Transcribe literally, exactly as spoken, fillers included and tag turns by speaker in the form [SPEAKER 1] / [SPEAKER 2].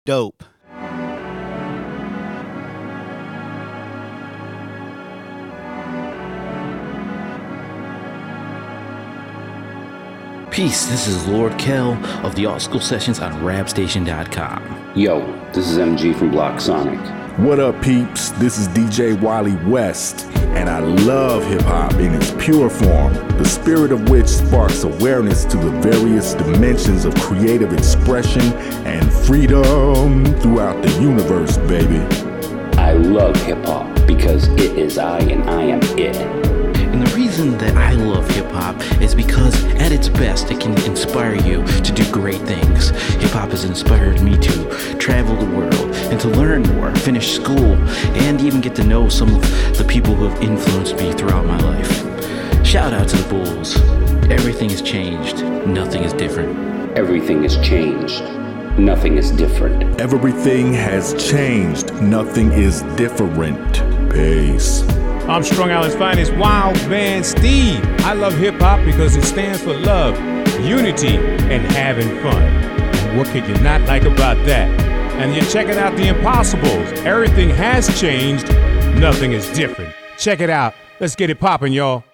[SPEAKER 1] Dope.
[SPEAKER 2] Peace, this is Lord Kel of the Art School Sessions on rap station dot com.
[SPEAKER 3] Yo, this is M G from Block Sonic.
[SPEAKER 4] What up, peeps? This is D J Wally West, and I love hip-hop in its pure form, the spirit of which sparks awareness to the various dimensions of creative expression and freedom throughout the universe, baby.
[SPEAKER 3] I love hip-hop because it is I and I am it.
[SPEAKER 2] And the reason that I love hip-hop is because at its best, it can inspire you to do great things. Hip-hop has inspired me to travel the world and to learn more, finish school, and even get to know some of the people who have influenced me throughout my life. Shout out to the Bulls. Everything has changed. Nothing is different.
[SPEAKER 3] Everything has changed. Nothing is different.
[SPEAKER 4] Everything has changed. Nothing is different. Peace.
[SPEAKER 5] I'm Strung Island's finest, Wild Man Steve. I love hip-hop because it stands for love, unity, and having fun. And what could you not like about that? And you're checking out The Impossibles. Everything has changed. Nothing is different. Check it out. Let's get it poppin', y'all.